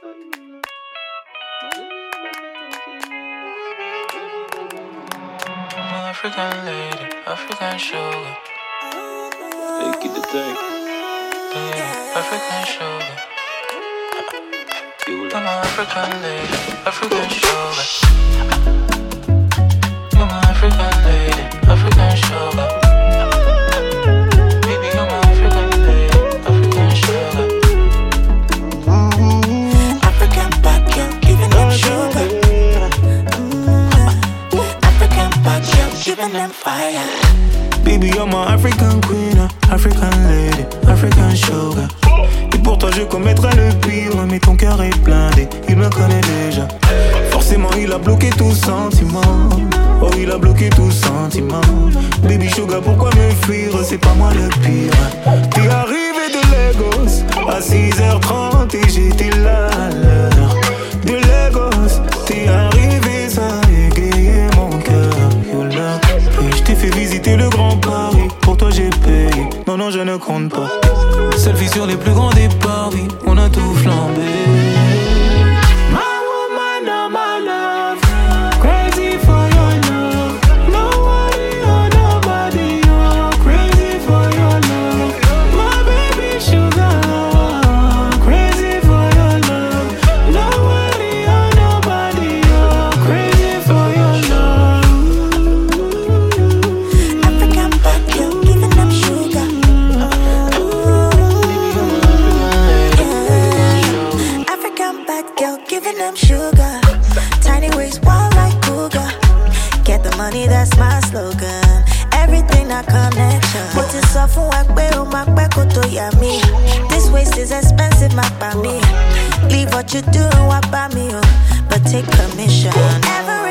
African lady, African sugar. Hey, get the thing. Yeah, African sugar. I'm an African lady, African sugar. I'm an African lady, African sugar. Baby, I'm an African lady, African sugar. African back girl, giving them sugar. African back girl, giving them fire. Baby, you're my African queen, African lady, African sugar. Et pour toi je commettrai le pire, mais ton cœur est blindé, il me connaît déjà. Forcément il a bloqué tout sentiment. Oh il a bloqué tout sentiment. Baby sugar, pourquoi me fuir, c'est pas moi le pire. T'es arrivé de Lagos à 6h30 et j'étais là à l'heure de Lagos. T'es arrivé, ça a égayé mon cœur. Et je t'ai fait visiter le Grand Paris, pour toi j'ai payé, non non je ne compte pas. Selfie sur les plus grands départs, oui, on a tout flambé. My woman, oh my love, crazy for your love. Nobody or nobody, oh, crazy for your love. My baby sugar, crazy for your love. Nobody or nobody, oh, crazy for your love. African back girl, giving them sugar. African bad girl, giving them sugar. Tiny waist, wild like cougar. Get the money, that's my slogan. Everything a connection. What is up for work, my back to yummy. This waist is expensive, my me. Leave what you do and what by me, oh. But take permission. Ever